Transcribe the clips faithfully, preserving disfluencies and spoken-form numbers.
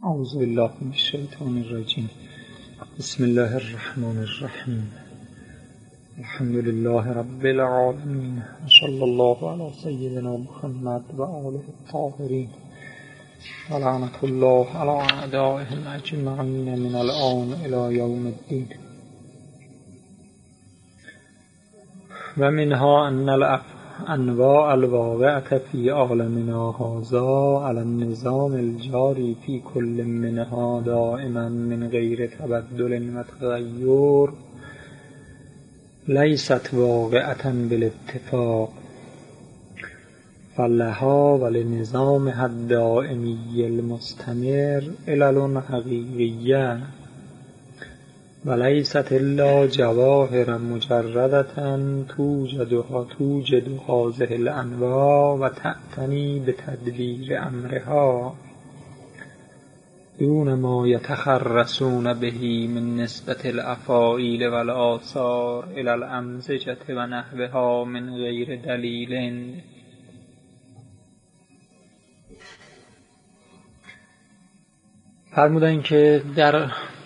اعوذ بالله من الشیطان الرجیم. بسم الله الرحمن الرحیم. الحمد لله رب العالمین. صلی الله علی سیدنا محمد و آله الطاهرین و لعنت الله علی اعدائهم اجمعین من الآن الی یوم الدین. و منها ان انواع الواقعة فی عالمنا هذا على النظام الجاری فی کل منها دائما من غیر تبدل و تغیر لیست واقعة بالاتفاق، فلها ولنظامها الدائمی المستمر علل حقیقیه ولیست الا جواهر مجردة توجد توجد هذه الانواع و تعتنی بتدبیر امرها دون ما یتخرصون به من نسبت الافاعیل و الآثار الی الامزجة و نحوها من غیر دلیل. فرمودن که در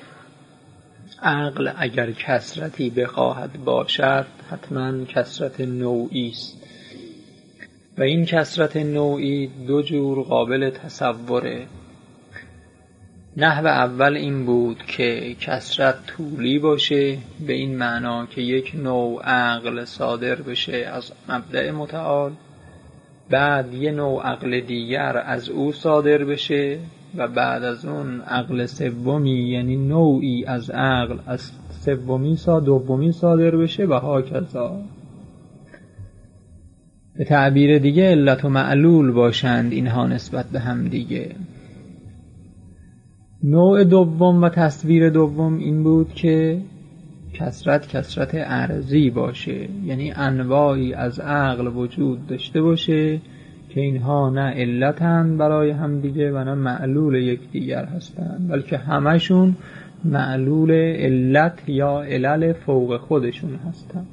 عقل اگر کثرتی بخواهد باشد حتما کثرت نوعی است و این کثرت نوعی دو جور قابل تصوره. نحو اول این بود که کثرت طولی باشه، به این معنا که یک نوع عقل صادر بشه از مبدأ متعال، بعد یه نوع عقل دیگر از او صادر بشه و بعد از اون عقل سومی یعنی نوعی از عقل از سومی سا دومی صادر بشه و هاکذا. به تعبیر دیگه علت و معلول باشند اینها نسبت به هم دیگه. نوع دوم و تصویر دوم این بود که کثرت کثرت عرضی باشه، یعنی انواعی از عقل وجود داشته باشه که اینها نه علتن برای هم دیگه و نه معلول یکدیگر هستند، بلکه همشون معلول علت یا علل فوق خودشون هستند.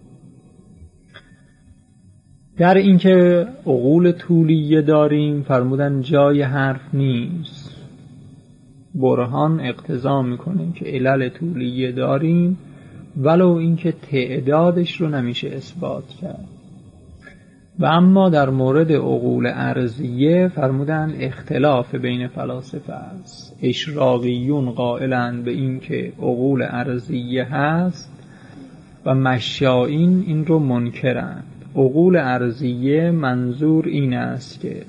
در اینکه عقول طولیه داریم فرمودن جای حرف نیست، برهان اقتضا میکنه که علل طولیه داریم ولو اینکه تعدادش رو نمیشه اثبات کرد. و اما در مورد عقول عرضیه فرمودن اختلاف بین فلاسفه است. اشراقیون قائلند به این که عقول عرضیه هست و مشایین این رو منکرند. عقول عرضیه منظور این است که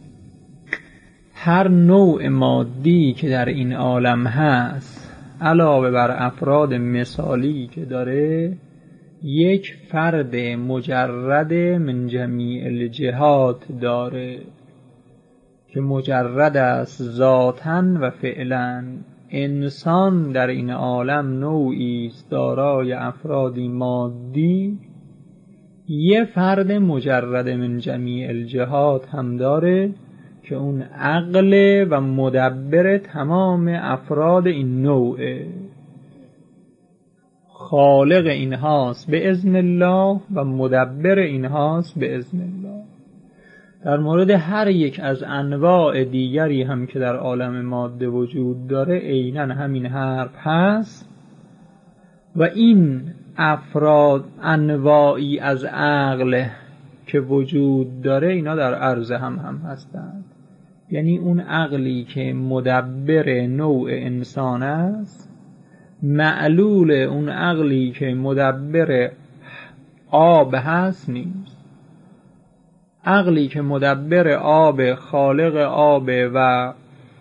هر نوع مادی که در این عالم هست علاوه بر افراد مثالی که داره یک فرد مجرد من جمیع الجهات داره که مجرد است ذاتاً و فعلاً. انسان در این عالم نوعی است دارای افرادی مادی، یه فرد مجرد من جمیع الجهات هم داره که اون عقل و مدبر تمام افراد این نوعه، خالق اینهاست به اذن الله و مدبر اینهاست به اذن الله. در مورد هر یک از انواع دیگری هم که در عالم ماده وجود داره عیناً همین حرف هست و این افراد انواعی از عقل که وجود داره اینا در عرض هم هم هستند. یعنی اون عقلی که مدبر نوع انسان است معلول اون عقلی که مدبر آب هست نیست. عقلی که مدبر آب، خالق آب و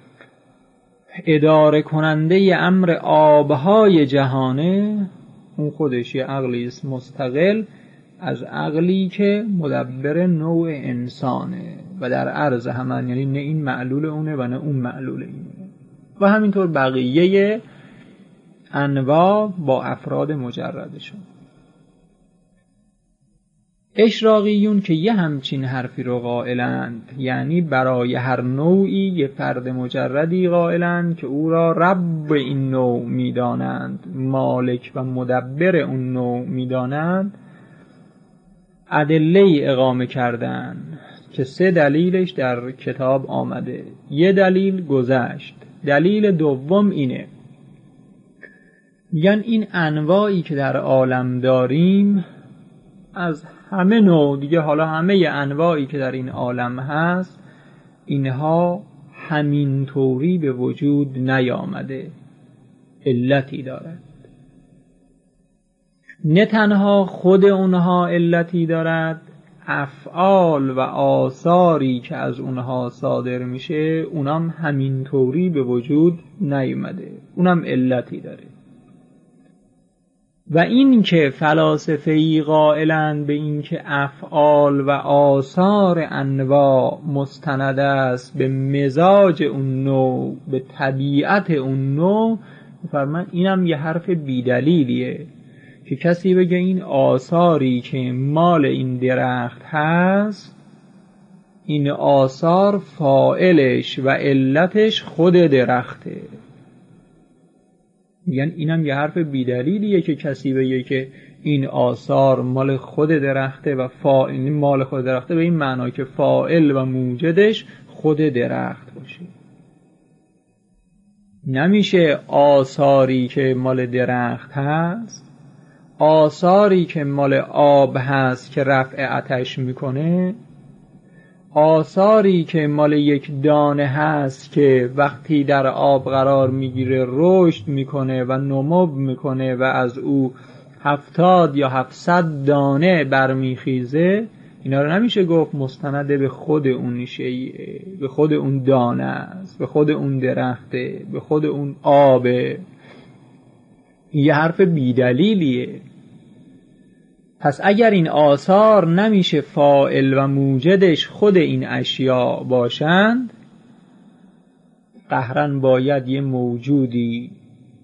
اداره کننده امر آبهای جهانه، اون خودش یه عقلی است مستقل از عقلی که مدبر نوع انسانه و در عرض همان، یعنی نه این معلول اونه و نه اون معلول اینه. و همینطور بقیه انواع با افراد مجردشون. اشراقیون که یه همچین حرفی رو قائلند، یعنی برای هر نوعی یه فرد مجردی قائلند که او را رب این نوع میدانند، مالک و مدبر اون نوع میدانند، ادله اقامه کردن که سه دلیلش در کتاب آمده. یه دلیل گذشت دلیل دوم اینه، میگن این انواعی که در عالم داریم از همه نوع دیگه، حالا همه انواعی که در این عالم هست اینها همینطوری به وجود نیامده، علتی دارد. نه تنها خود اونها علتی دارد، افعال و آثاری که از اونها صادر میشه اونم همینطوری به وجود نیامده، اونم علتی داره. و این که فلاسفه‌ای قائلند به این که افعال و آثار انواع مستند است به مزاج اون نوع، به طبیعت اون نوع، فرمان اینم یه حرف بیدلیلیه که کسی بگه این آثاری که مال این درخت هست، این آثار فاعلش و علتش خود درخته. میگن اینم یه حرف بیدلیلیه که کسی بگه که این آثار مال خود درخته و فاعل مال خود درخته، به این معنا که فاعل و موجدش خود درخت باشه. نمیشه آثاری که مال درخت هست، آثاری که مال آب هست که رفع آتش میکنه، آثاری که مال یک دانه هست که وقتی در آب قرار میگیره رشد میکنه و نمو میکنه و از او هفتاد یا هفتصد دانه برمیخیزه، اینا رو نمیشه گفت مستنده به خود اون شیء، به خود اون دانه است، به خود اون درخته، به خود اون آبه. یه حرف بیدلیلیه. پس اگر این آثار نمیشه فاعل و موجدش خود این اشیاء باشند، قهرن باید یه موجودی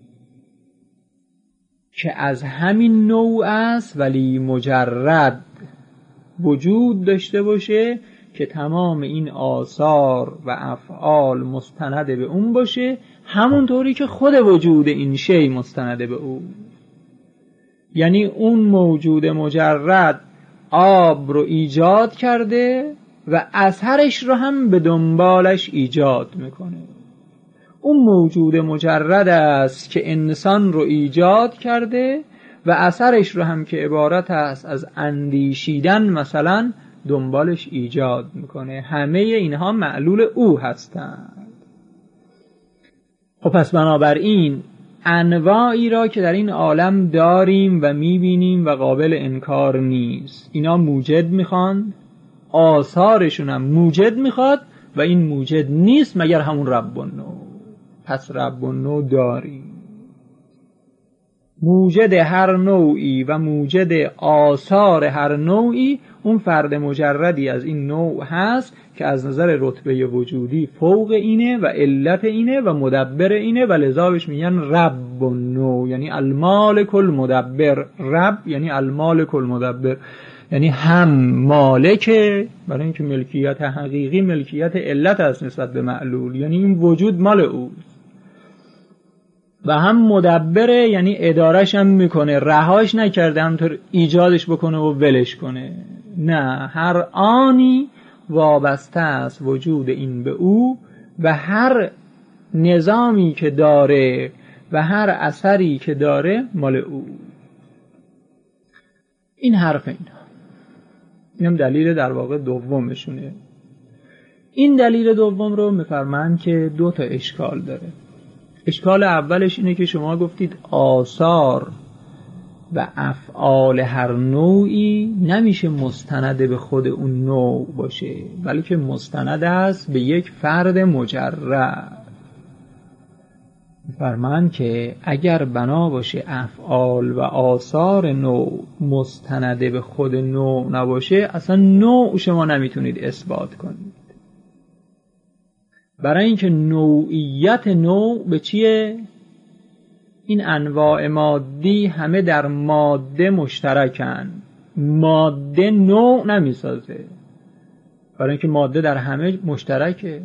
که از همین نوع است ولی مجرد وجود داشته باشه که تمام این آثار و افعال مستند به اون باشه، همونطوری که خود وجود این شی مستند به اون. یعنی اون موجود مجرد آب رو ایجاد کرده و اثرش رو هم به دنبالش ایجاد میکنه. اون موجود مجرد است که انسان رو ایجاد کرده و اثرش رو هم که عبارت است از اندیشیدن مثلا دنبالش ایجاد میکنه. همه اینها معلول او هستند. خب پس بنابراین انواعی را که در این عالم داریم و میبینیم و قابل انکار نیست، اینا موجد میخوان، آثارشون هم موجد میخواد و این موجد نیست مگر همون رب النوع. پس رب النوع داریم، موجد هر نوعی و موجد آثار هر نوعی اون فرد مجردی از این نوع هست که از نظر رتبه وجودی فوق اینه و علت اینه و مدبر اینه و لذا بهش میگن رب النوع، یعنی المالک المدبر. رب یعنی المالک المدبر، یعنی هم مالکه، برای اینکه ملکیت حقیقی ملکیت علت است نسبت به معلول، یعنی این وجود مال اوست، و هم مدبره، یعنی ادارش هم میکنه، رهاش نکرده همطور ایجادش بکنه و ولش کنه. نه، هر آنی وابسته است وجود این به او و هر نظامی که داره و هر اثری که داره مال او. این حرف اینا، اینم دلیل در واقع دومشونه. این دلیل دوم رو میفرمایند که دو تا اشکال داره. اشکال اولش اینه که شما گفتید آثار و افعال هر نوعی نمیشه مستند به خود اون نوع باشه، بلکه مستند است به یک فرد مجرد. فرمان که اگر بنا باشه افعال و آثار نوع مستند به خود نوع نباشه، اصلا نوع شما نمیتونید اثبات کنید. برای اینکه نوعیت نوع به چیه؟ این انواع مادی همه در ماده مشترکن، ماده نوع نمیسازه، برای اینکه ماده در همه مشترکه.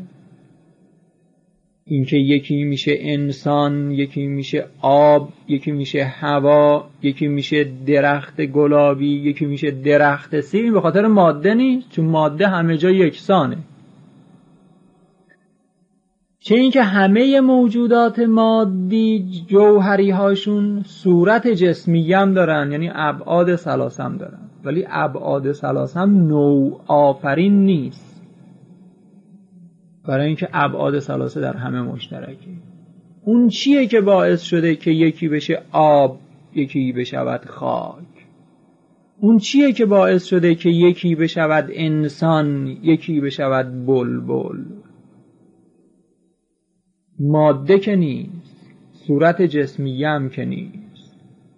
اینکه یکی میشه انسان، یکی میشه آب، یکی میشه هوا، یکی میشه درخت گلابی، یکی میشه درخت سیب، این به خاطر ماده نیست، چون ماده همه جا یکسانه. چه اینکه همه موجودات مادی جوهری هاشون صورت جسمی هم دارن، یعنی ابعاد ثلاثه هم دارن، ولی ابعاد ثلاثه هم نوع آفرین نیست، برای اینکه ابعاد ثلاثه در همه مشترکه. اون چیه که باعث شده که یکی بشه آب، یکی بشود خاک؟ اون چیه که باعث شده که یکی بشود انسان، یکی بشود بلبل؟ ماده که نیست، صورت جسمی هم که نیست.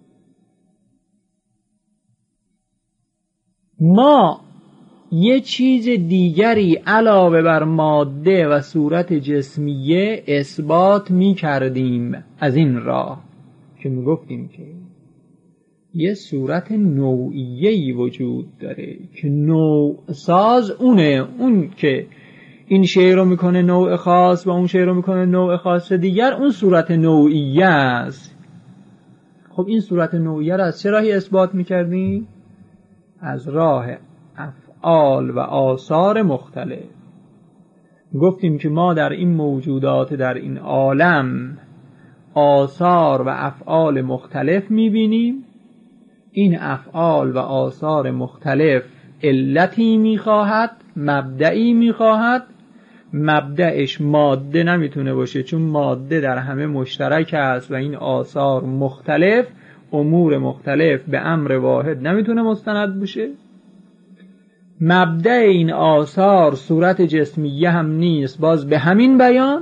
ما یه چیز دیگری علاوه بر ماده و صورت جسمیه اثبات می کردیم از این راه که می گفتیم که یه صورت نوعیه‌ای وجود داره که نوع ساز اونه، اون که این شی رو میکنه نوع خاص و اون شی رو میکنه نوع خاص دیگر، اون صورت نوعیه است. خب این صورت نوعیه رو از چه راهی اثبات میکردیم؟ از راه افعال و آثار مختلف. گفتیم که ما در این موجودات، در این عالم، آثار و افعال مختلف میبینیم. این افعال و آثار مختلف علتی میخواهد، مبدئی میخواهد. مبدأش ماده نمیتونه باشه، چون ماده در همه مشترک است و این آثار مختلف، امور مختلف به امر واحد نمیتونه مستند باشه. مبدأ این آثار صورت جسمیه هم نیست، باز به همین بیان.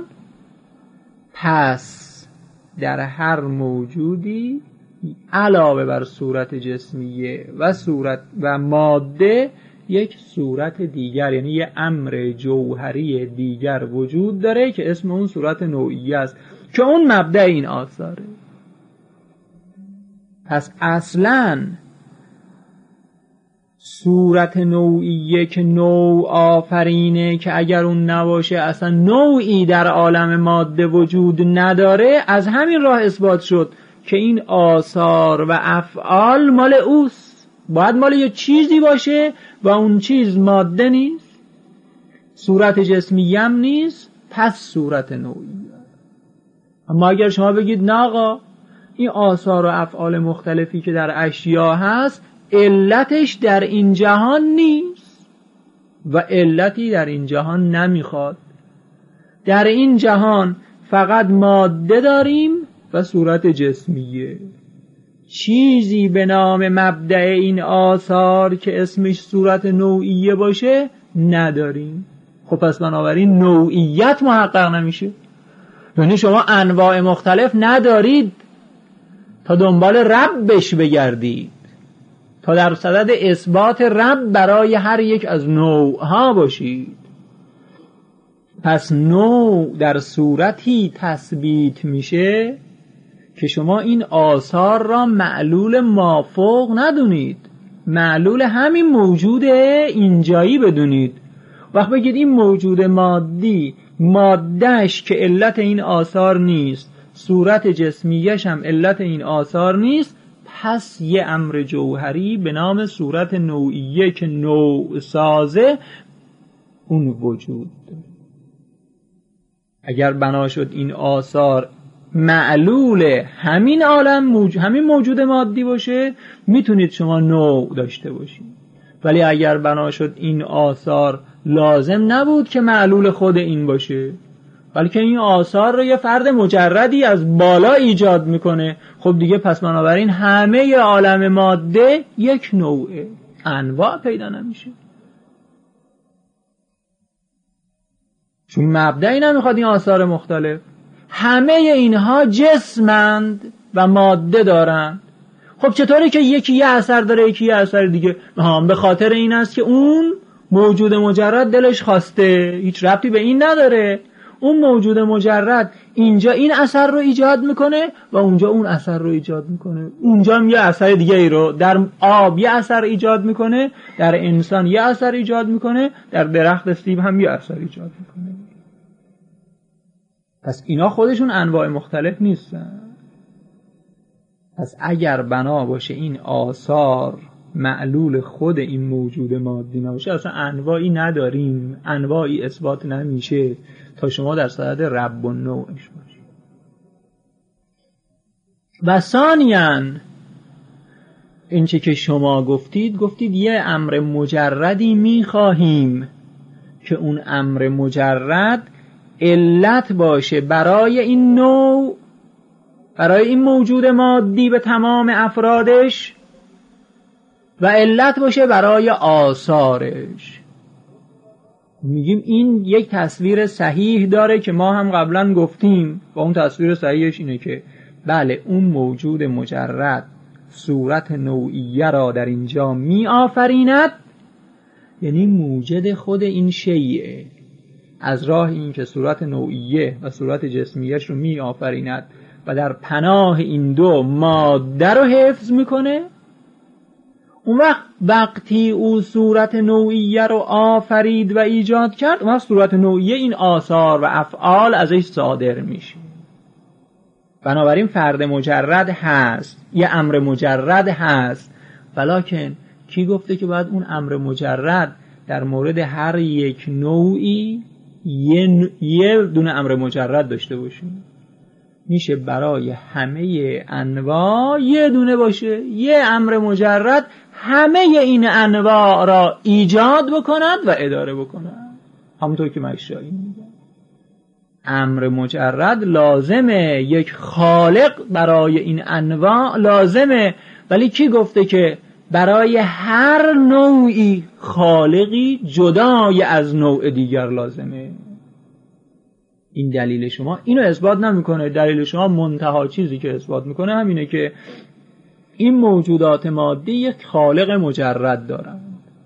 پس در هر موجودی علاوه بر صورت جسمیه و صورت و ماده یک صورت دیگر، یعنی یه امر جوهری دیگر وجود داره که اسم اون صورت نوعیه است که اون مبدأ این آثاره. پس اصلاً صورت نوعیه که نوع آفرینه، که اگر اون نباشه اصلا نوعی در عالم ماده وجود نداره، از همین راه اثبات شد که این آثار و افعال مال اوست. باید مال یه چیزی باشه و اون چیز ماده نیست، صورت جسمی هم نیست، پس صورت نوعیه. اما اگر شما بگید نه آقا، این آثار و افعال مختلفی که در اشیا هست علتش در این جهان نیست و علتی در این جهان نمیخواد. در این جهان فقط ماده داریم و صورت جسمیه، چیزی به نام مبدأ این آثار که اسمش صورت نوعیه باشه نداریم. خب پس بنابراین نوعیت محقق نمیشه، یعنی شما انواع مختلف ندارید تا دنبال ربش بگردید، تا در صدد اثبات رب برای هر یک از نوعها باشید. پس نوع در صورتی تثبیت میشه که شما این آثار را معلول مافوق ندونید، معلول همین موجود اینجایی بدونید. وقت بگید این موجود مادی، مادهش که علت این آثار نیست، صورت جسمیش هم علت این آثار نیست، پس یه امر جوهری به نام صورت نوعیه که نوع سازه اون وجود داره. اگر بنا شد این آثار معلول همین عالم موج... همین موجود مادی باشه، میتونید شما نوع داشته باشید. ولی اگر بنا شد این آثار لازم نبود که معلول خود این باشه، بلکه این آثار رو یه فرد مجردی از بالا ایجاد میکنه، خب دیگه پس بنابراین همه عالم ماده یک نوعه، انواع پیدا نمیشه، چون مبدئی نمیخواد این آثار مختلف. همه اینها جسمند و ماده دارند. خب چطوری که یکی یه اثر داره یکی یه اثر دیگه؟ هم به خاطر این است که اون موجود مجرد دلش خواسته، هیچ ربطی به این نداره. اون موجود مجرد اینجا این اثر رو ایجاد میکنه و اونجا اون اثر رو ایجاد میکنه. اونجا هم یه اثر دیگه ای رو، در آب یه اثر ایجاد میکنه، در انسان یه اثر ایجاد میکنه، در درخت سیب هم یه اثر ایجاد میکنه. پس اینا خودشون انواع مختلف نیستن. پس اگر بنا باشه این آثار معلول خود این موجود مادی نباشه اصلا انواعی نداریم، انواعی اثبات نمیشه تا شما در صدد رب و نوعش باشید. و ثانیاً این چه که شما گفتید گفتید یه امر مجردی میخواهیم که اون امر مجرد علت باشه برای این نوع، برای این موجود مادی به تمام افرادش، و علت باشه برای آثارش. میگیم این یک تصویر صحیح داره که ما هم قبلا گفتیم و اون تصویر صحیحش اینه که بله اون موجود مجرد صورت نوعیه را در اینجا می آفریند، یعنی موجد خود این شیء از راه این که صورت نوعیه و صورت جسمیش رو می آفریند و در پناه این دو ماده رو حفظ میکنه. اون وقت وقتی او صورت نوعیه رو آفرید و ایجاد کرد، اون وقت صورت نوعیه این آثار و افعال ازش صادر میشه. بنابراین فرد مجرد هست، یه امر مجرد هست، ولیکن کی گفته که باید اون امر مجرد در مورد هر یک نوعی یه, یه دونه امر مجرد داشته باشیم؟ میشه برای همه انواع یه دونه باشه، یه امر مجرد همه این انواع را ایجاد بکند و اداره بکند. همونطور که مشایی میگه امر مجرد لازمه، یک خالق برای این انواع لازمه، ولی کی گفته که برای هر نوعی خالقی جدای از نوع دیگر لازمه؟ این دلیل شما اینو اثبات نمیکنه. دلیل شما منتها چیزی که اثبات میکنه همینه که این موجودات مادی یک خالق مجرد دارن.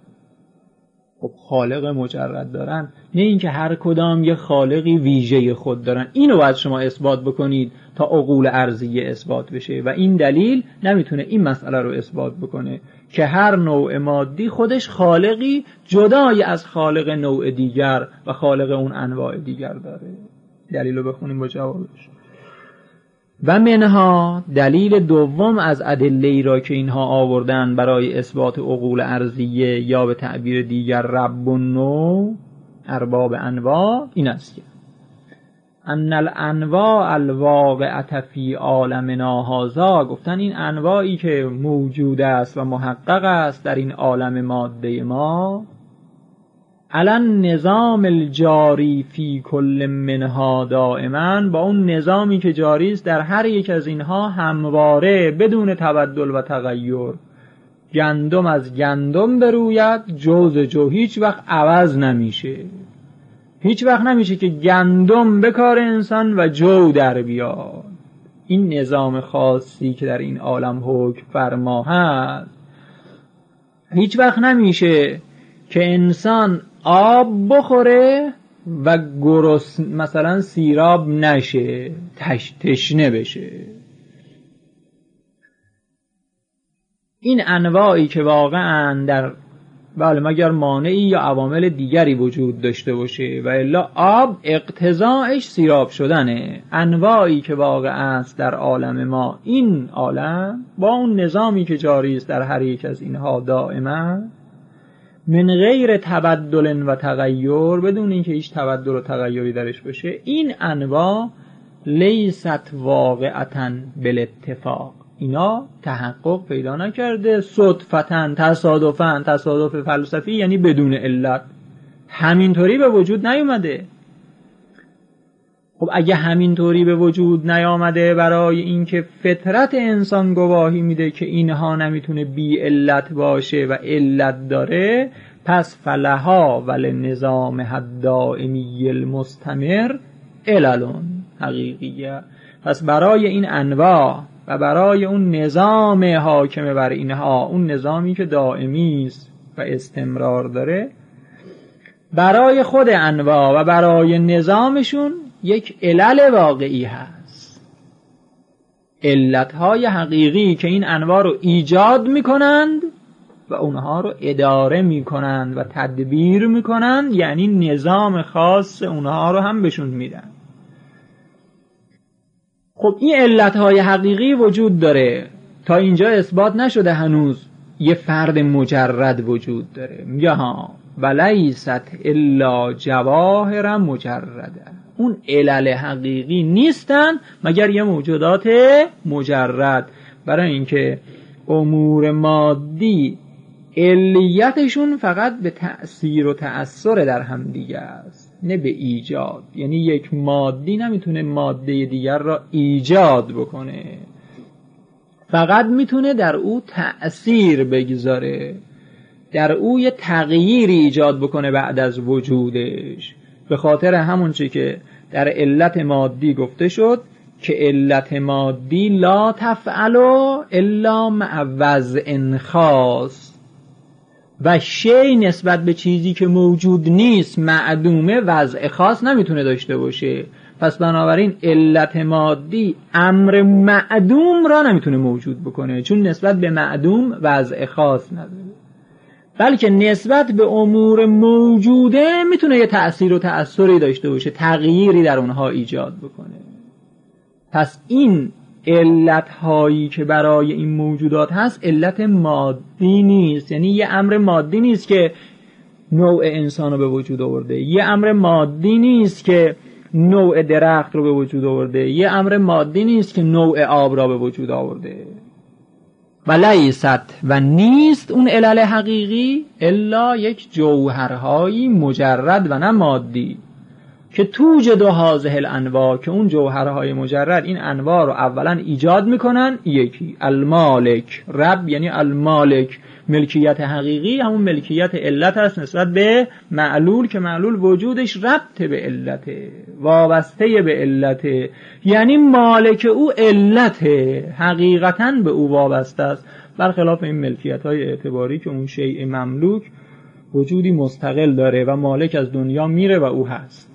خب خالق مجرد دارن، نه اینکه هر کدام یک خالقی ویژه خود دارن. اینو باید شما اثبات بکنید تا عقول ارضیه اثبات بشه و این دلیل نمیتونه این مسئله رو اثبات بکنه که هر نوع مادی خودش خالقی جدای از خالق نوع دیگر و خالق اون انواع دیگر داره. دلیل رو بخونیم با جوابش. و منها دلیل دوم از ادله‌ای را که اینها آوردن برای اثبات عقول ارضیه یا به تعبیر دیگر رب و نوع ارباب انواع این است که ان الانواع الواقعه فی عالمنا هذا، گفتن این انواعی که موجود است و محقق است در این عالم ماده ما، الان نظام الجاری فی کل منها دائما، با اون نظامی که جاری است در هر یک از اینها همواره بدون تبدل و تغییر. گندم از گندم بروید، جو ز جو، هیچ وقت عوض نمیشه. هیچ وقت نمیشه که گندم به کار انسان و جو در بیاد. این نظام خاصی که در این عالم حکم فرما هست. هیچ وقت نمیشه که انسان آب بخوره و گرس مثلا سیراب نشه، تش تشنه بشه. این انواعی که واقعا در بله مگر مانعی یا عوامل دیگری وجود داشته باشه و الا آب اقتضاعش سیراب شدنه. انواعی که واقع است در عالم ما، این عالم با اون نظامی که جاری است در هر یک از اینها دائما، من غیر تبدل و تغییر، بدون اینکه هیچ تبدل و تغییری درش باشه، این انواع لیست واقعتا بالاتفاق، اینا تحقق پیدا نکرده صدفتا، تصادفا، تصادف فلسفی یعنی بدون علت، همینطوری به وجود نیومده. خب اگه همینطوری به وجود نیامده برای اینکه فطرت انسان گواهی میده که اینها نمیتونه بی علت باشه و علت داره، پس فلها ولنظام الدائمی المستمر عللون حقیقیه. پس برای این انواع و برای اون نظام حاکم بر اینها، اون نظامی که دائمی است و استمرار داره، برای خود انواع و برای نظامشون یک علل واقعی هست، علتهای حقیقی که این انواع رو ایجاد میکنند و اونها رو اداره میکنند و تدبیر میکنند، یعنی نظام خاص اونها رو هم بهشون میدن. خب این علتهای حقیقی وجود داره، تا اینجا اثبات نشده هنوز، یه فرد مجرد وجود داره. میگه ها ولیست الا جواهر مجرده، اون علل حقیقی نیستن مگر یه موجودات مجرد. برای اینکه امور مادی علیتشون فقط به تأثیر و تأثیر در هم دیگه است، نه به ایجاد. یعنی یک مادی نمیتونه ماده دیگر را ایجاد بکنه، فقط میتونه در او تأثیر بگذاره، در او یه تغییری ایجاد بکنه بعد از وجودش. به خاطر همون چی که در علت مادی گفته شد که علت مادی لا تفعل الا مع وضع خاص، و شی نسبت به چیزی که موجود نیست معدومه وضع خاص نمیتونه داشته باشه. پس بنابراین علت مادی امر معدوم را نمیتونه موجود بکنه، چون نسبت به معدوم وضع خاص نداره، بلکه نسبت به امور موجوده میتونه یه تأثیر و تأثیری داشته باشه، تغییری در اونها ایجاد بکنه. پس این علت هایی که برای این موجودات هست علت مادی نیست، یعنی یه امر مادی نیست که نوع انسان رو به وجود آورده، یه امر مادی نیست که نوع درخت رو به وجود آورده، یه امر مادی نیست که نوع آب را به وجود آورده. و لیست و نیست اون علل حقیقی الا یک جوهرهایی مجرد و نه مادی که توجد هذه الانواع، که اون جوهرهای مجرد این انواع رو اولا ایجاد میکنن. یکی المالک، رب یعنی المالک، ملکیت حقیقی همون ملکیت علت است نسبت به معلول، که معلول وجودش ربط به علته، وابسته به علته، یعنی مالک او علته، حقیقتاً به او وابسته است، برخلاف این ملکیت های اعتباری که اون شیء مملوک وجودی مستقل داره و مالک از دنیا میره و او هست.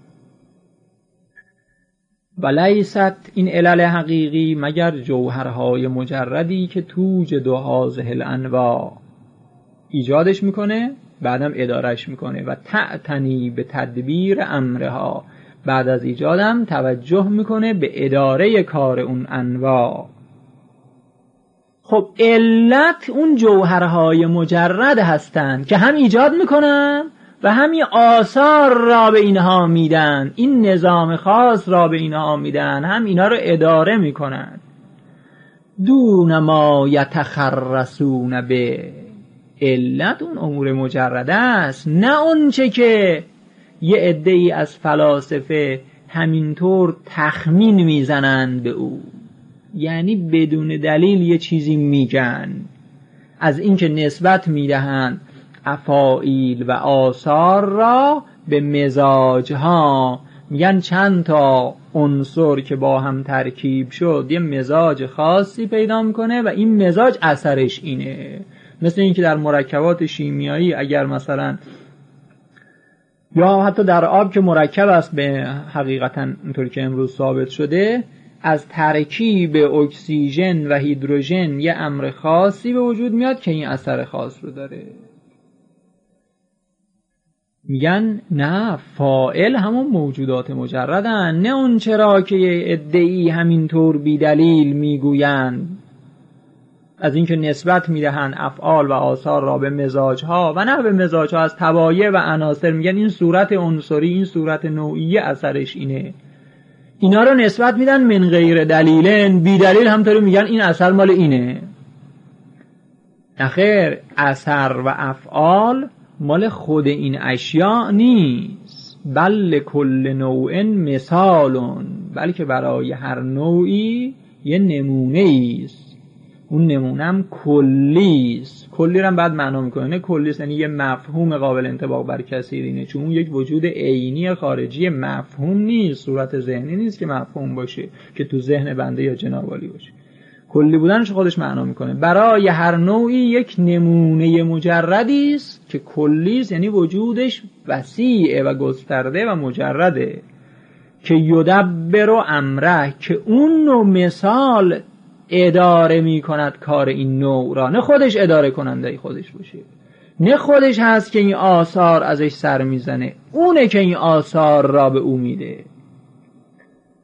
و لیست این علل حقیقی مگر جوهرهای مجردی که توجد هذه الانواع ایجادش میکنه بعدم ادارش میکنه و تعتنی به تدبیر امرها، بعد از ایجادم توجه میکنه به اداره کار اون انواع. خب علت اون جوهرهای مجرد هستند که هم ایجاد میکنن و همین آثار را به اینها میدن، این نظام خاص را به اینها میدن، هم اینا رو اداره میکنن. دون ما یتخرسون به، علت اون امور مجرده است، نه اون چه که یه عده‌ای از فلاسفه همینطور تخمین میزنن به او، یعنی بدون دلیل یه چیزی میگن، از اینکه نسبت میدهند افاعیل و آثار را به مزاجها، میگن چند تا عنصر که با هم ترکیب شد یه مزاج خاصی پیدا میکنه و این مزاج اثرش اینه. مثل اینکه در مرکبات شیمیایی اگر مثلا یا حتی در آب که مرکب است به حقیقتا اینطور که امروز ثابت شده، از ترکیب اکسیژن و هیدروژن یه امر خاصی به وجود میاد که این اثر خاص رو داره. میگن نه، فاعل همون موجودات مجردن، نه اون چرا که یه عده‌ای همینطور بی دلیل میگویند از اینکه نسبت میدهن افعال و آثار را به مزاجها و نه به مزاجها، از طبایع و عناصر، میگن این صورت عنصری، این صورت نوعی اثرش اینه، اینا رو نسبت میدن من غیر دلیلن، بی دلیل همطوری میگن این اثر مال اینه. نخیر، اثر و افعال مال خود این اشیاء نیست، بل کل نوع مثالون، بلکه برای هر نوعی یه نمونه است، اون نمونه هم کلی است. کلی رو هم بعد معنا میکنه، نه کلی است یعنی یه مفهوم قابل انطباق بر کثیرینه، چون اون یک وجود عینی خارجی مفهوم نیست، صورت ذهنی نیست که مفهوم باشه که تو ذهن بنده یا جنابالی باشه. کلی بودنش خودش معنا میکنه، برای هر نوعی یک نمونه مجردی است که کلی است، یعنی وجودش وسیعه و گسترده و مجرده، که یدبر امره، که اون نوع مثال اداره میکند کار این نوع را، نه خودش اداره کننده خودش باشه، نه خودش هست که این آثار ازش سر میزنه، اونه که این آثار را به او میده.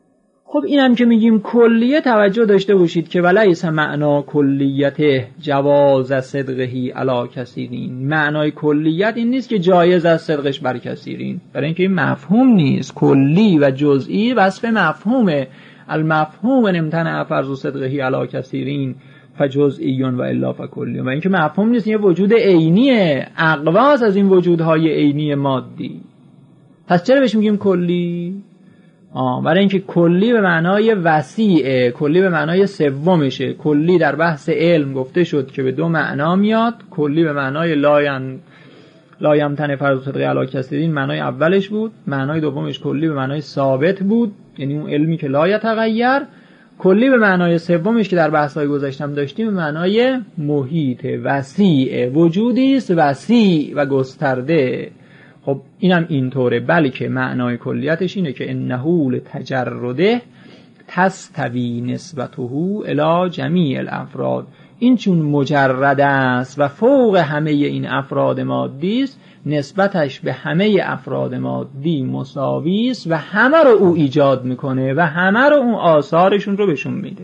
خب اینم که میگیم کلیه، توجه داشته باشید که ولیس معنا کلیت جواز صدقهی علی کثیرین. معنای کلیت این نیست که جایز از صدقش بر کثیرین، برای اینکه این مفهوم نیست. کلی و جزئی وصف مفهومه. المفهوم امتنع فرض صدقهی علی کثیرین فجزئی و الا فکلی. و اینکه مفهوم نیست، یه وجود عینیه، اقواس از این وجودهای عینی مادی. پس چرا بهش میگیم کلی؟ آه برای اینکه کلی به معنای وسیعه، کلی به معنای سومشه. کلی در بحث علم گفته شد که به دو معنا میاد. کلی به معنای لاین لایمتن فرض صدقه علی کثیرین معنای اولش بود، معنای دومش کلی به معنای ثابت بود، یعنی اون علمی که لا یتغیر. کلی به معنای سومش که در بحث‌های گذشتم داشتیم به معنای محیط وسیع، وجودی است وسیع و گسترده. خب اینم اینطوره، بلکه معنای کلیتش اینه که انه لتجرده تستوی نسبته الی جمیع الافراد. این چون مجرد است و فوق همه این افراد مادی است، نسبتش به همه افراد مادی مساوی است و همه رو او ایجاد میکنه و همه رو اون آثارشون رو بهشون میده.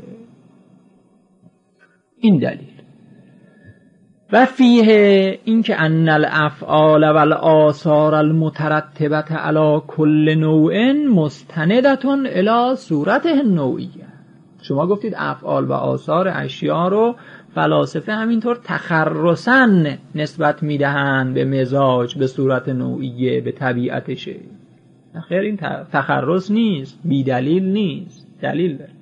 این دلیل. و فیه این که ان الافعال و الآثار المترتبه علی کل نوع مستندتون الی صورته النوعیه. شما گفتید افعال و آثار اشیاء رو فلاسفه همینطور تخرصاً نسبت میدهند به مزاج، به صورت نوعیه، به طبیعتشه. خیر این تخرص نیست، بی دلیل نیست، دلیل داره.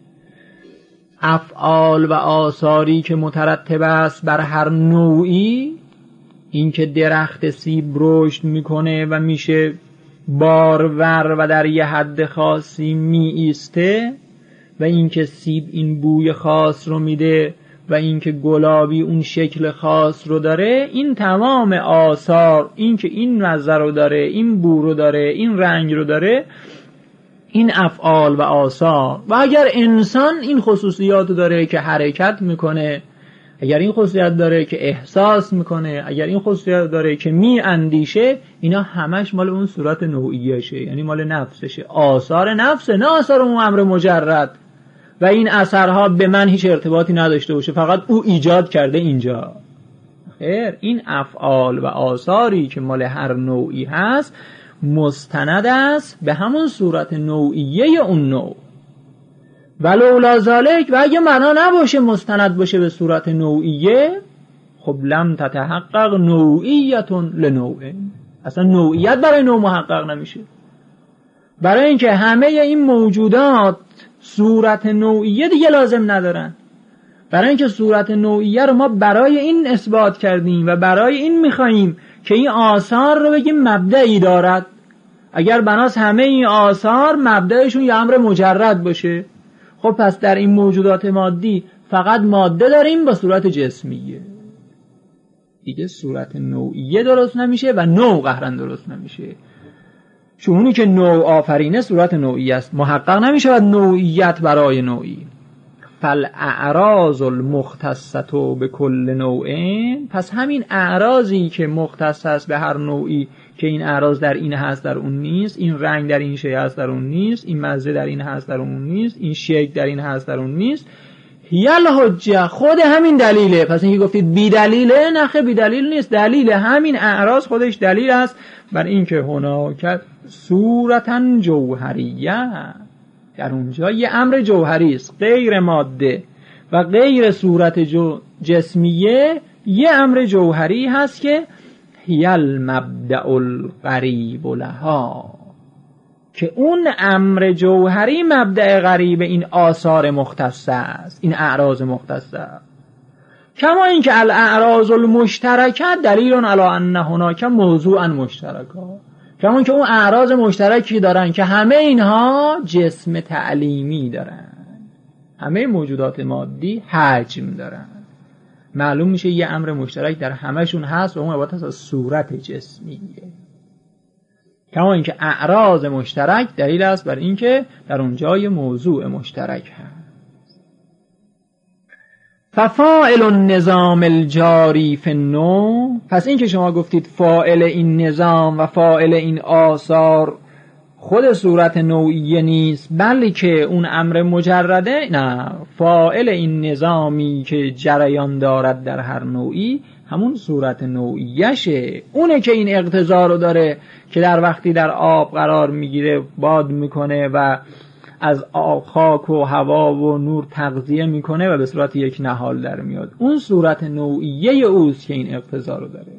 افعال و آثاری که مترتب است بر هر نوعی، این که درخت سیب رشد میکنه و میشه بارور و در یه حد خاصی می ایسته، و این که سیب این بوی خاص رو میده و این که گلابی اون شکل خاص رو داره، این تمام آثار، این که این مزه رو داره، این بو رو داره، این رنگ رو داره، این افعال و آثار. و اگر انسان این خصوصیات داره که حرکت میکنه، اگر این خصوصیت داره که احساس میکنه، اگر این خصوصیت داره که می اندیشه، اینا همش مال اون صورت نوعیشه، یعنی مال نفسشه، آثار نفسه، نه آثار اون امر مجرد. و این اثرها به من هیچ ارتباطی نداشته باشه، فقط او ایجاد کرده اینجا. خیر این افعال و آثاری که مال هر نوعی هست مستند است به همون صورت نوعیه اون نوع. ولولا ذالک، و اگه معنا نباشه مستند باشه به صورت نوعیه، خب لم تتحقق نوعیتون لنوع، اصلا نوعیت برای نوع محقق نمیشه. برای اینکه همه این موجودات صورت نوعیه دیگه لازم ندارن. برای اینکه صورت نوعیه رو ما برای این اثبات کردیم و برای این میخواییم که این آثار رو بگیم مبدعی دارد. اگر بناس همه این آثار مبدعشون یه امر مجرد باشه، خب پس در این موجودات مادی فقط ماده داریم با صورت جسمیه، دیگه صورت نوعیه درست نمیشه و نوع قهرن درست نمیشه. چون اونی که نوع آفرینه صورت نوعی است، محقق نمیشه و نوعیت برای نوعی. فالاعراض المختصه به کل نوعین، پس همین اعراضی که مختص است به هر نوعی، که این اعراض در این هست در اون نیست، این رنگ در این شی هست در اون نیست، این مزه در این هست در اون نیست، این شکل در این هست در اون نیست، یل حجه، خود همین دلیله. پس اینکه گفتید بی دلیله، نخه بی دلیل نیست، دلیل همین اعراض خودش دلیل است بر اینکه هناک صورتن جوهریه، در اونجا یه امر جوهری است غیر ماده و غیر صورت جو جسمیه، یه امر جوهری هست که هیل مبدأ الغریب لها، که اون امر جوهری مبدأ غریب این آثار مختصه است، این اعراض مختصه است. کما اینکه الاعراض المشترکه دلیل علی ان هناک موضوعا مشترکا، کما اینکه اون اعراض مشترکی دارن که همه اینها جسم تعلیمی دارن، همه موجودات مادی حجم دارن. معلوم میشه یه امر مشترک در همشون هست و اون عبارت است از صورت جسمیه. کما اینکه اعراض مشترک دلیل است بر اینکه در اونجا یه موضوع مشترک هست. ففاعل النظام الجاری فی النوع، پس این که شما گفتید فاعل این نظام و فاعل این آثار خود صورت نوعیه نیست، بلکه اون امر مجرده، نه، فاعل این نظامی که جریان دارد در هر نوعی همون صورت نوعیشه. اونه که این اقتضا رو داره که در وقتی در آب قرار میگیره باد میکنه و از خاک و هوا و نور تغذیه میکنه و به صورت یک نهال در میاد. اون صورت نوعیه اوست که این اقتضا رو داره.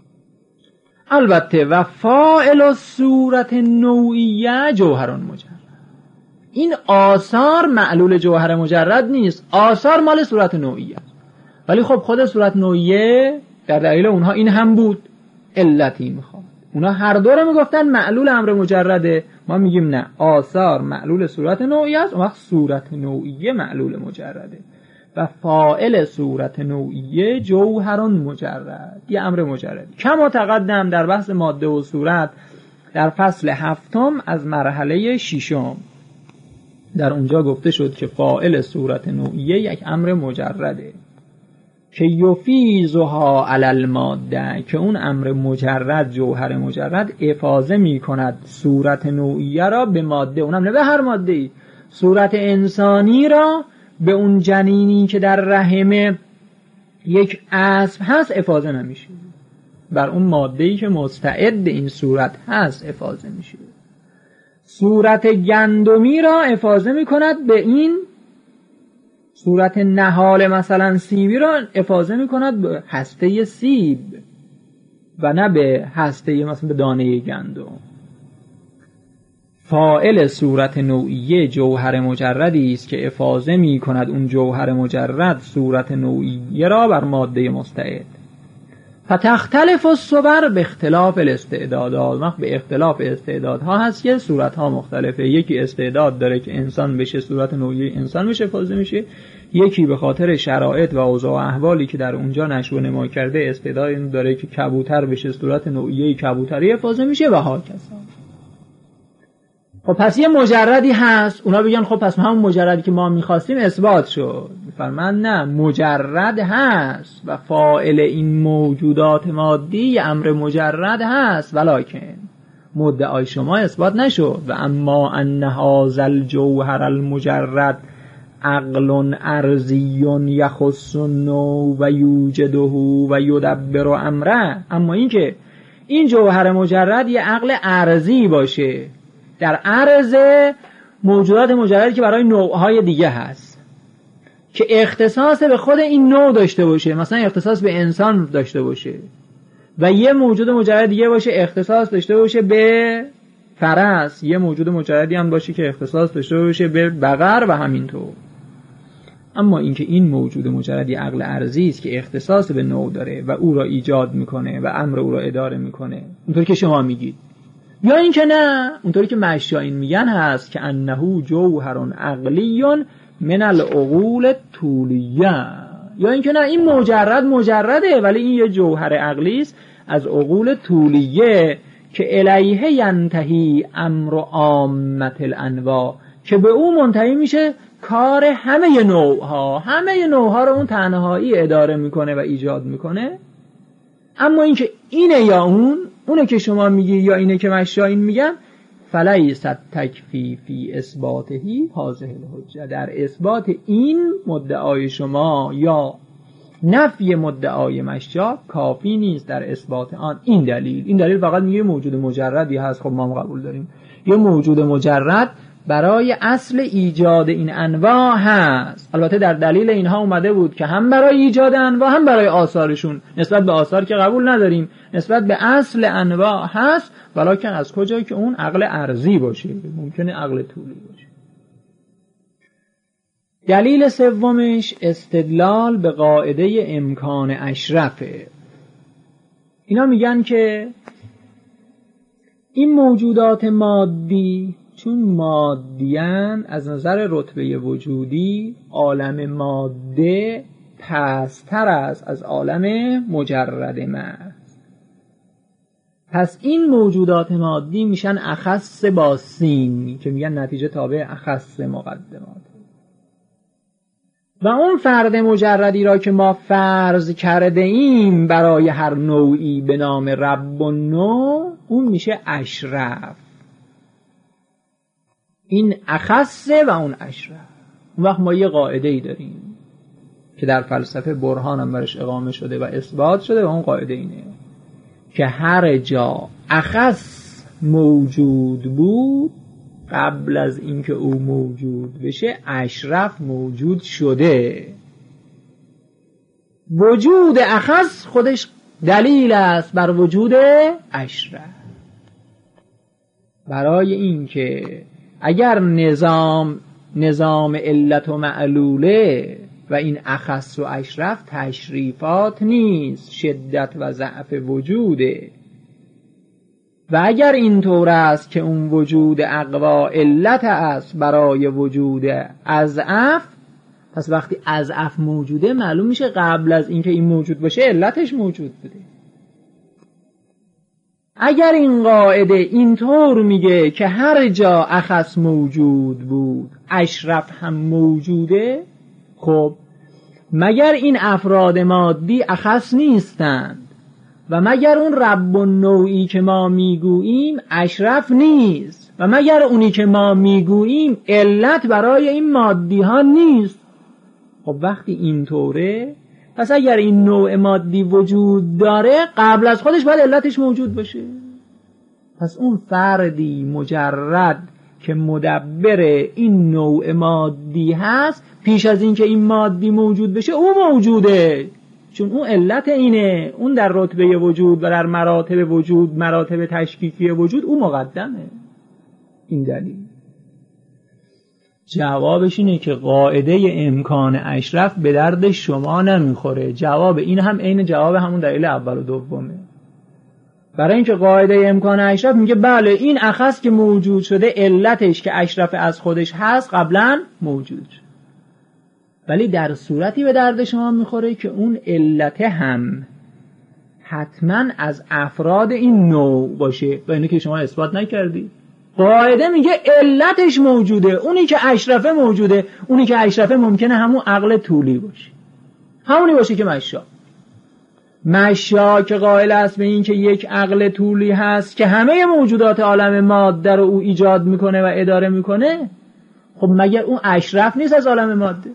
البته و فاعل صورت نوعیه جوهر مجرد، این آثار معلول جوهر مجرد نیست، آثار مال صورت نوعیه. ولی خب خود صورت نوعیه در دلیل اونها این هم بود، علتی میخواد. اونها هر دو رو میگفتن معلول امر مجرده، ما میگیم نه، آثار معلول صورت نوعیه است، اون وقت صورت نوعیه معلول مجرده و فاعل صورت نوعیه جوهر مجرد، یه امر مجردی. کما تقدم در بحث ماده و صورت در فصل هفتم از مرحله ششم، در اونجا گفته شد که فاعل صورت نوعیه یک امر مجرده که یفیزها علی الماده، که اون امر مجرد جوهر مجرد افاضه می کند صورت نوعیه را به ماده، اونم نه به هر ماده‌ای، صورت انسانی را به اون جنینی که در رحم یک اسب هست افاضه نمیشه، بر اون ماده‌ای که مستعد این صورت هست افاضه میشه. صورت گندمی را افاضه میکند به این صورت نهال مثلا سیبی را افاضه میکند به هسته سیب و نه به هسته مثلا به دانه گندم. فاعل صورت نوعیه جوهر مجردی است که افاضه می کند اون جوهر مجرد صورت نوعیه را بر ماده مستعد. فتختلف الصور به اختلاف الاستعدادات، وقت به اختلاف استعدادها هست که صورتها مختلفه. یکی استعداد داره که انسان بشه، صورت نوعیه انسان بشه افاضه میشه، یکی به خاطر شرایط و اوضاع و احوالی که در اونجا نشو و نما کرده استعداد داره که کبوتر بشه، صورت نوعیه کبوتری افاضه میشه و هاکذا. خب پس یه مجردی هست، اونا بگن خب پس همون مجردی که ما میخواستیم اثبات شد. میفرمان نه، مجرد هست و فاعل این موجودات مادی امر مجرد هست، ولکن مدعای شما اثبات نشد. و اما ان هذا الجوهر المجرد عقل ارضی یخص النوع و یوجده و یدبر امره، اما این که این جوهر مجرد یه عقل ارضی باشه، در عرض موجودات مجردی که برای نوعهای دیگه هست، که اختصاص به خود این نوع داشته باشه، مثلا اختصاص به انسان داشته باشه، و یه موجود مجرد دیگه باشه اختصاص داشته باشه به فرس، یه موجود مجردی هم باشه که اختصاص داشته باشه به بقر و همینطور. اما اینکه این موجود مجردی عقل ارضی است که اختصاص به نوع داره و او را ایجاد میکنه و امر او را اداره میکنه، اونطور که شما میگید، یا این که نه، اونطوری که مشایین میگن هست که انه جوهر عقلی من العقول طولیه، یا این که نه، این مجرد مجرده ولی این یه جوهر عقلی است از عقول طولیه که الیه ینتهی امر عامه الانواع، که به او منتهی میشه کار همه نوعها، همه نوعها رو اون تنهایی اداره میکنه و ایجاد میکنه. اما این که اینه یا اون، اونه که شما میگی یا اینه که مشایین میگن، فلیست تکفی فی اثباتهی هذه الحجه، در اثبات این مدعای شما یا نفی مدعای مشا کافی نیست در اثبات آن این دلیل. این دلیل فقط میگه موجود مجردی هست، خب ما هم قبول داریم یه موجود مجرد برای اصل ایجاد این انواع هست. البته در دلیل اینها اومده بود که هم برای ایجاد انواع هم برای آثارشون، نسبت به آثار که قبول نداریم، نسبت به اصل انواع هست، ولکن از کجایی که اون عقل ارضی باشه، ممکنه عقل طولی باشه. دلیل سومش استدلال به قاعده امکان اشرفه. اینا میگن که این موجودات مادی چون مادیان از نظر رتبه وجودی عالم ماده پستر است از عالم مجرد محض، پس این موجودات مادی میشن اخص با سین که میگن نتیجه تابع اخص مقدمات، و اون فرد مجردی را که ما فرض کرده ایم برای هر نوعی به نام رب و نوع، اون میشه اشرف. این اخصه و اون اشرف. اون وقت ما یه قاعده ای داریم که در فلسفه برهان هم برش اقامه شده و اثبات شده و اون قاعده اینه که هر جا اخص موجود بود قبل از اینکه او موجود بشه اشرف موجود شده. وجود اخص خودش دلیل است بر وجود اشرف. برای اینکه اگر نظام نظام علت و معلوله و این اخص و اشرف تشریفات نیست، شدت و ضعف وجوده، و اگر اینطور است که اون وجود اقوا علت است برای وجود اضعف، پس وقتی اضعف موجوده معلوم میشه قبل از اینکه این موجود باشه علتش موجود بوده. اگر این قاعده اینطور میگه که هر جا اخص موجود بود اشرف هم موجوده، خب مگر این افراد مادی اخص نیستند و مگر اون رب النوعی که ما میگوییم اشرف نیست و مگر اونی که ما میگوییم علت برای این مادی ها نیست؟ خب وقتی اینطوره پس اگر این نوع مادی وجود داره قبل از خودش باید علتش موجود باشه. پس اون فردی مجرد که مدبر این نوع مادی هست پیش از اینکه این مادی موجود بشه او موجوده، چون اون علت اینه، اون در رتبه وجود و در مراتب وجود، مراتب تشکیکی وجود او مقدمه. این دلیل. جوابش اینه که قاعده امکان اشرف به درد شما نمیخوره. جواب این هم عین جواب همون دلیل اول و دومه. برای اینکه قاعده امکان اشرف میگه بله این اخص که موجود شده علتش که اشرف از خودش هست قبلا موجود شد، ولی در صورتی به درد شما میخوره که اون علت هم حتما از افراد این نوع باشه و اینو که شما اثبات نکردی. قاعده میگه علتش موجوده، اونی که اشرفه موجوده. اونی که اشرفه ممکنه همون عقل طولی باشه، همونی باشه که مشا مشا که قائل است به این که یک عقل طولی هست که همه موجودات عالم ماده رو او ایجاد میکنه و اداره میکنه. خب مگر اون اشرف نیست از عالم ماده؟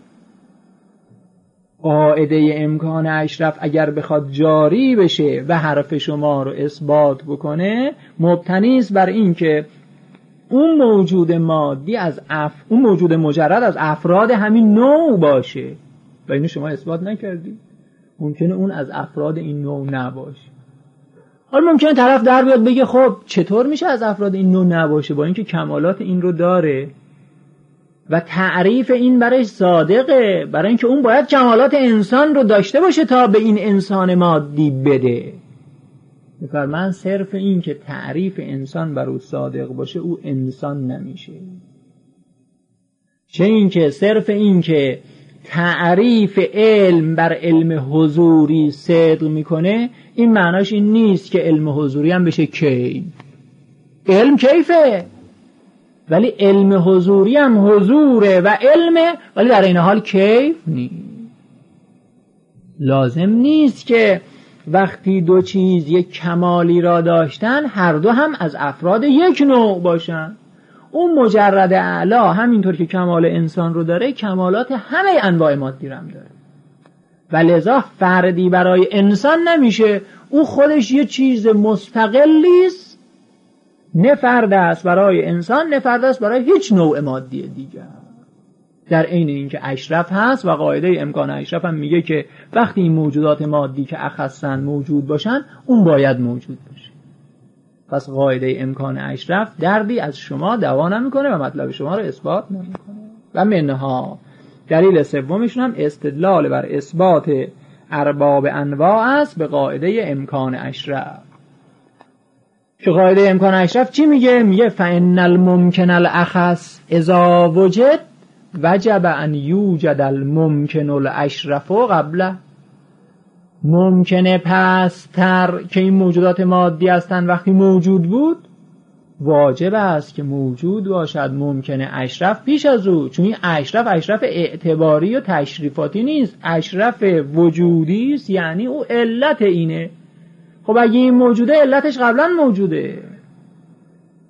قاعده امکان اشرف اگر بخواد جاری بشه و حرف شما رو اثبات بکنه مبتنی است بر این که اون موجود مادی از اف... اون موجود مجرد از افراد همین نوع باشه و اینو شما اثبات نکردی. ممکنه اون از افراد این نوع نباشه. حالا ممکنه طرف در بیاد بگه خب چطور میشه از افراد این نوع نباشه با اینکه کمالات این رو داره و تعریف این برای صادقه، برای اینکه اون باید کمالات انسان رو داشته باشه تا به این انسان مادی بده. میفرمان صرف این که تعریف انسان بر او صادق باشه او انسان نمیشه، چه این که صرف این که تعریف علم بر علم حضوری صدق میکنه این معناش این نیست که علم حضوری هم بشه کیف. علم کیفه ولی علم حضوری هم حضوره و علمه ولی در این حال کیف نیست. لازم نیست که وقتی دو چیز یک کمالی را داشتن هر دو هم از افراد یک نوع باشن. اون مجرد اعلی همینطور که کمال انسان رو داره کمالات همه انواع مادی رو هم داره و لذا فردی برای انسان نمیشه، او خودش یه چیز مستقلی است، نه فرد است برای انسان نه فرد است برای هیچ نوع مادی دیگر. در عین اینکه اشرف هست و قاعده امکان اشرف هم میگه که وقتی این موجودات مادی که اخصن موجود باشن اون باید موجود باشه. پس قاعده امکان اشرف دردی از شما دوا نمیکنه و مطلب شما رو اثبات نمیکنه. و منها دلیل سومشون هم استدلال بر اثبات ارباب انواع است به قاعده امکان اشرف. که قاعده امکان اشرف چی میگه؟ میگه فإن الممکن الاخص اذا وجد وجب ان یوجد الممکن الاشرف قبله. ممکنه پستر که این موجودات مادی هستند وقتی موجود بود واجب است که موجود باشد ممکنه اشرف پیش از او، چون این اشرف اشرف اعتباری و تشریفاتی نیست، اشرف وجودی است، یعنی او علت اینه. خب اگه این موجوده علتش قبلا موجوده.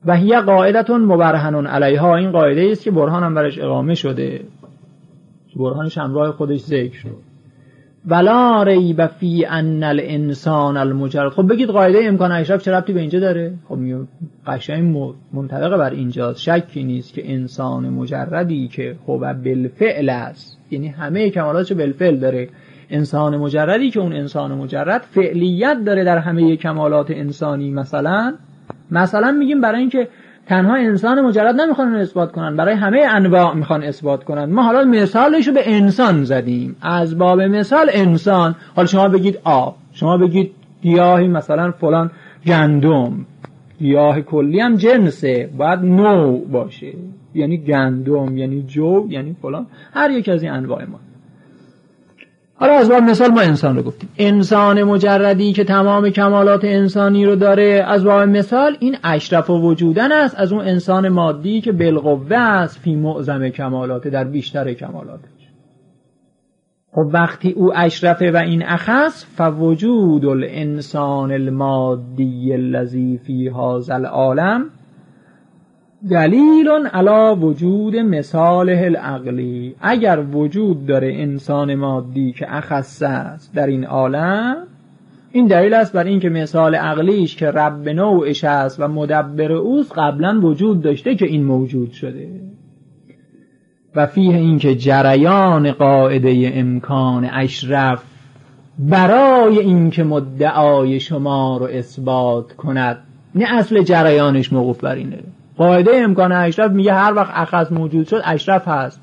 و هی قاعدتون مبرهنون علیها، این قاعده است که برهان هم برش اقامه شده، برهانش همراه خودش ذکر شد. ولا ریب فی ان الانسان المجرد. خب بگید قاعده امکان اشراف چه ربطی به اینجا داره؟ خب قشنگ منطبق بر اینجاست. شکی نیست که انسان مجردی که خب بالفعل است، یعنی همه کمالاتش بالفعل داره، انسان مجردی که اون انسان مجرد فعلیت داره در همه کمالات انسانی. مثلا مثلا میگیم برای اینکه تنها انسان مجرد نمیخوان اثبات کنن، برای همه انواع میخوان اثبات کنن. ما حالا مثالش رو به انسان زدیم، از باب مثال انسان. حالا شما بگید آب، شما بگید گیاهی مثلا فلان گندم، گیاه کلی هم جنسه، باید نوع باشه، یعنی گندم یعنی جو یعنی فلان، هر یک از این انواع ما. حالا از باب مثال ما انسان رو گفتیم، انسان مجردی که تمام کمالات انسانی رو داره. از باب مثال این اشرف و وجودن است از اون انسان مادی که بالقوه است فی معظم کمالات، در بیشتر کمالاتش. خب وقتی او اشرفه و این اخص، فوجود الانسان المادی الذی فی هذا العالم دلیل علی وجود مثاله العقلی. اگر وجود داره انسان مادی که اخص است در این عالم، این دلیل است بر این که مثال عقلیش که رب نوعش است و مدبر اوست قبلا وجود داشته که این موجود شده. و فیه این که جریان قاعده امکان اشرف برای این که مدعای شما رو اثبات کند، نه اصل جریانش موقوف بر اینه. قاعده امکان اشرف میگه هر وقت اخص موجود شد اشرف هست،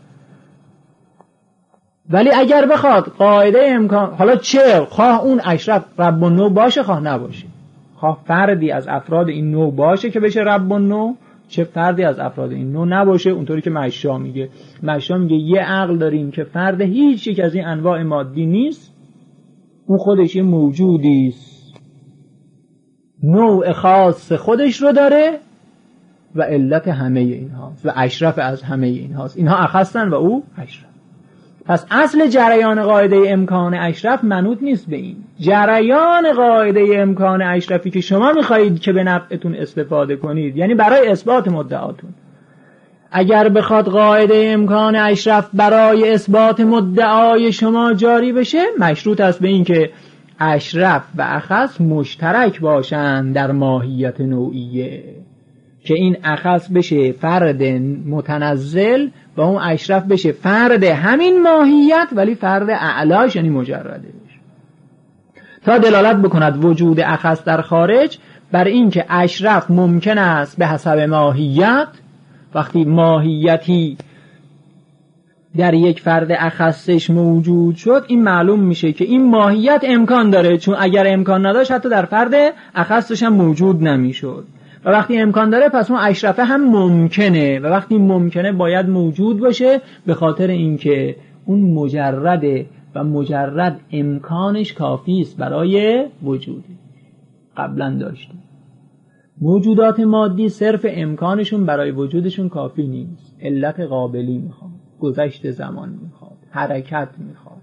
ولی اگر بخواد قاعده امکان، حالا چه خواه اون اشرف رب النوع باشه خواه نباشه، خواه فردی از افراد این نوع باشه که بشه رب النوع، چه فردی از افراد این نوع نباشه، اونطوری که مشا میگه. مشا میگه یه عقل داریم که فرد هیچ یک از این انواع مادی نیست، اون خودش یه موجودی است، نوع خاص خودش رو داره و علت همه اینهاست و اشرف از همه اینهاست. اینها اخصن و او اشرف. پس اصل جریان قاعده امکان اشرف منوط نیست به این. جریان قاعده امکان اشرفی که شما میخواهید که به نفعتون استفاده کنید، یعنی برای اثبات مدعاتون، اگر بخواد قاعده امکان اشرف برای اثبات مدعای شما جاری بشه، مشروط است به این که اشرف و اخص مشترک باشند در ماهیت نوعیه، که این اخص بشه فرد متنزل و اون اشرف بشه فرد همین ماهیت ولی فرد اعلاش یعنی مجردش، تا دلالت بکند وجود اخص در خارج بر این که اشرف ممکن است به حسب ماهیت. وقتی ماهیتی در یک فرد اخصش موجود شد، این معلوم میشه که این ماهیت امکان داره، چون اگر امکان نداشت حتی در فرد اخصش هم موجود نمیشد. و وقتی امکان داره پس اون اشرفه هم ممکنه، و وقتی ممکنه باید موجود باشه، به خاطر اینکه اون مجرده و مجرد امکانش کافی است برای وجود. قبلا داشتیم موجودات مادی صرف امکانشون برای وجودشون کافی نیست، علت قابلی میخواد، گذشت زمان میخواد، حرکت میخواد.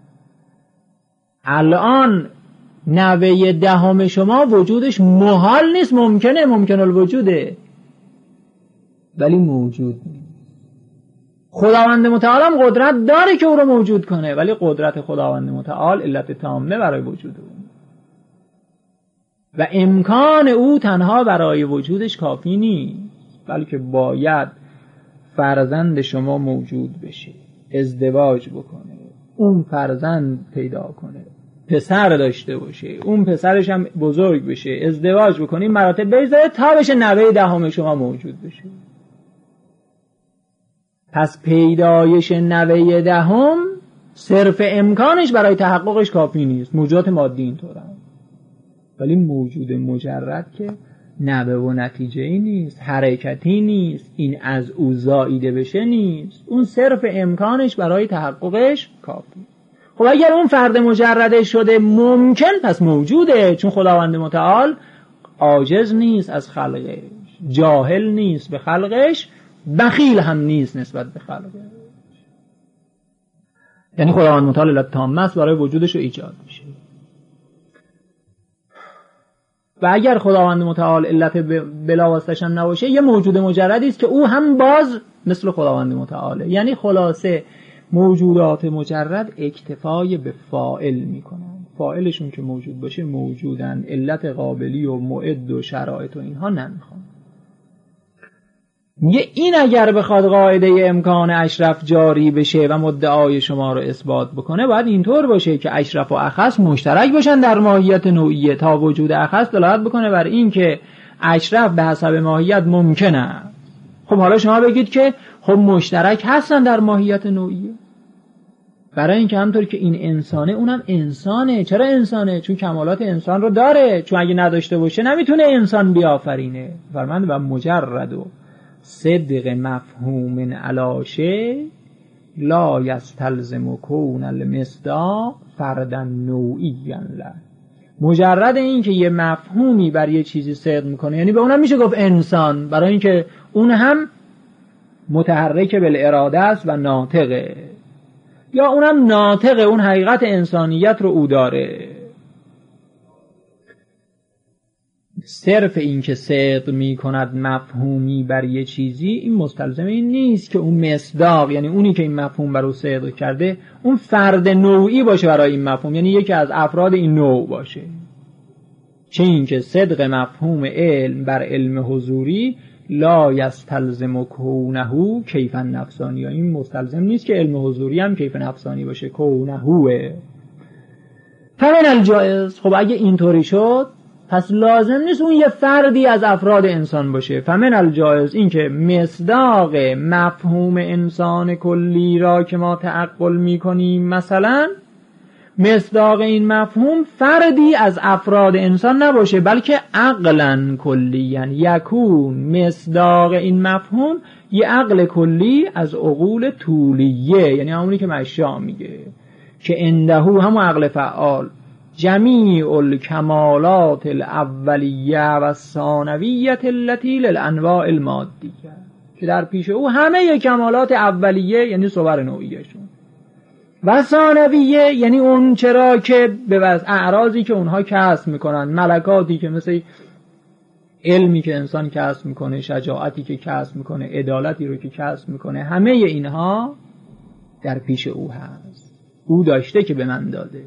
الان نوه دهم شما وجودش محال نیست، ممکنه، ممکن الوجوده، ولی موجود نیست. خداوند متعال هم قدرت داره که او رو موجود کنه، ولی قدرت خداوند متعال علت تامه برای وجود او و امکان او تنها برای وجودش کافی نیست، بلکه باید فرزند شما موجود بشه، ازدواج بکنه، اون فرزند پیدا کنه، پسر داشته باشه، اون پسرش هم بزرگ بشه، ازدواج بکنه، این مراتب بگذاره تا بشه نوه دهم شما موجود بشه. پس پیدایش نوه دهم صرف امکانش برای تحققش کافی نیست. موجودات مادی اینطورن، ولی موجود مجرد که نوه و نتیجه ای نیست، حرکتی نیست، این از او زائیده بشه نیست، اون صرف امکانش برای تحققش کافی. خب اگر اون فرد مجرده شده ممکن، پس موجوده، چون خداوند متعال عاجز نیست از خلقش، جاهل نیست به خلقش، بخیل هم نیست نسبت به خلقش. یعنی خداوند متعال علت تامه است برای وجودش رو ایجاد میشه. و اگر خداوند متعال علت بلاواسطش هم نباشه، یه موجود مجردی است که او هم باز مثل خداوند متعاله. یعنی خلاصه موجودات مجرد اکتفای به فاعل میکنن، فاعلشون که موجود باشه موجودن، علت قابلی و معد و شرایط و اینها نمیخوان. میگه این اگر بخواد قاعده امکان اشرف جاری بشه و مدعای شما رو اثبات بکنه، باید اینطور باشه که اشرف و اخص مشترک باشن در ماهیت نوعیه تا وجود اخص دلالت بکنه بر این که اشرف به حسب ماهیت ممکنه. خب حالا شما بگید که خب مشترک هستن در ماهیت نوعیه، برای اینکه همطور که این انسانه اونم انسانه. چرا انسانه؟ چون کمالات انسان رو داره، چون اگه نداشته باشه نمیتونه انسان بیافرینه. فرمانده و مجرد و صدق مفهوم علاشه لا یستلزم کون المصداق فردا نوعیا له. مجرد این که یه مفهومی بر یه چیزی صدق میکنه، یعنی به اونم میشه گفت انسان، برای اینکه اون هم متحرک بالاراده است و ناطقه، یا اونم ناطقه، اون حقیقت انسانیت رو او داره. صرف این که صدق می کند مفهومی بر یه چیزی، این مستلزم این نیست که اون مصداق، یعنی اونی که این مفهوم بر او صدق کرده، اون فرد نوعی باشه برای این مفهوم، یعنی یکی از افراد این نوع باشه. چه این که صدق مفهوم علم بر علم حضوری لا یستلزم کونه کیفا نفسانی، این مستلزم نیست که علم حضوری هم کیف نفسانی باشه، کونهوه. فمن الجائز، خب اگه اینطوری شد پس لازم نیست اون یه فردی از افراد انسان باشه. فمن الجائز، این که مصداق مفهوم انسان کلی را که ما تعقل میکنیم، مثلا مصداق این مفهوم فردی از افراد انسان نباشه، بلکه عقلا کلی، یعنی یکون مصداق این مفهوم یه عقل کلی از عقول طولیه، یعنی همونی که مشا میگه که اندهو همون عقل فعال جمیع الکمالات الاولیه و ثانویه التي للانواع المادیه، که در پیش او همه کمالات اولیه یعنی صور نوعیشون و ثانویه یعنی اون چرا که به وضع اعراضی که اونها کسب میکنن، ملکاتی که مثل علمی که انسان کسب میکنه، شجاعتی که کسب میکنه، عدالتی رو که کسب میکنه، همه اینها در پیش او هست، او داشته که به من داده.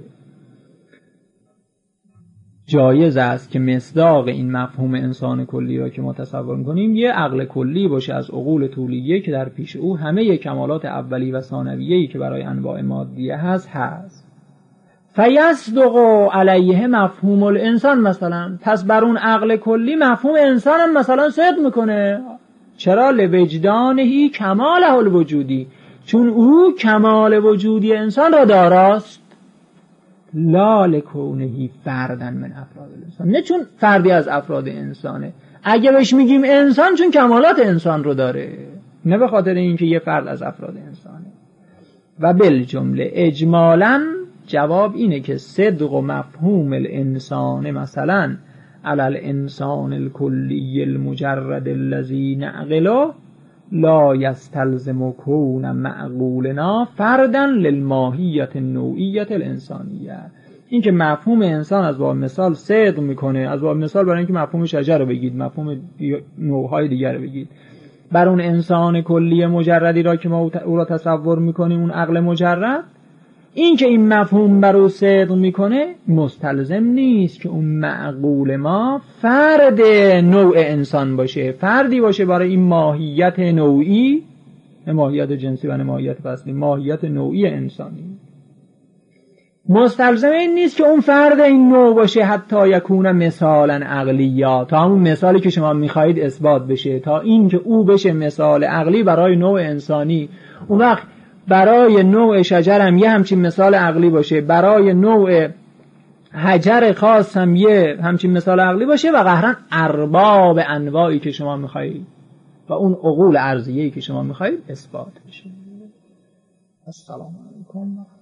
جایز است که مصداق این مفهوم انسان کلی را که ما تصور می‌کنیم یه عقل کلی باشه از عقول طولیه که در پیش او همه کمالات اولی و ثانویه‌ای که برای انواع مادیه هست هست. فیصدق علیه مفهوم الانسان، مثلا پس بر اون عقل کلی مفهوم انسان هم مثلا صدق میکنه. چرا؟ لوجدانهی کماله الوجودی، چون او کمال وجودی انسان را داراست. لا لکونهی فردن من افراد الانسان، نه چون فردی از افراد انسانه. اگه بهش میگیم انسان چون کمالات انسان رو داره، نه به خاطر اینکه یه فرد از افراد انسانه. و بالجمله اجمالاً جواب اینه که صدق و مفهوم الانسان مثلا علی الانسان الکلی المجرد الذی نعقله لا یستلزم کون معقولنا فردا للماهیت النوعیت الانسانیه. این که مفهوم انسان از باب مثال صدق میکنه، از باب مثال برای اینکه مفهوم شجر رو بگید، مفهوم نوعهای دیگر رو بگید، بر اون انسان کلی مجردی را که ما او را تصور میکنیم، اون عقل مجرد، این که این مفهوم بر او صدق میکنه مستلزم نیست که اون معقول ما فرد نوع انسان باشه، فردی باشه برای این ماهیت نوعی، نه ماهیت جنسی و نه ماهیت فصلی، ماهیت نوعی انسانی. مستلزم این نیست که اون فرد این نوع باشه حتی یکون مثالا عقلیا، تا همون مثالی که شما میخواهید اثبات بشه، تا این که او بشه مثال عقلی برای نوع انسانی. اون وقت برای نوع شجر هم یه همچین مثال عقلی باشه، برای نوع حجر خاص هم یه همچین مثال عقلی باشه، و قهرن ارباب انواعی که شما میخواهید و اون عقول ارضیه‌ای که شما میخواهید اثبات بشه. السلام علیکم.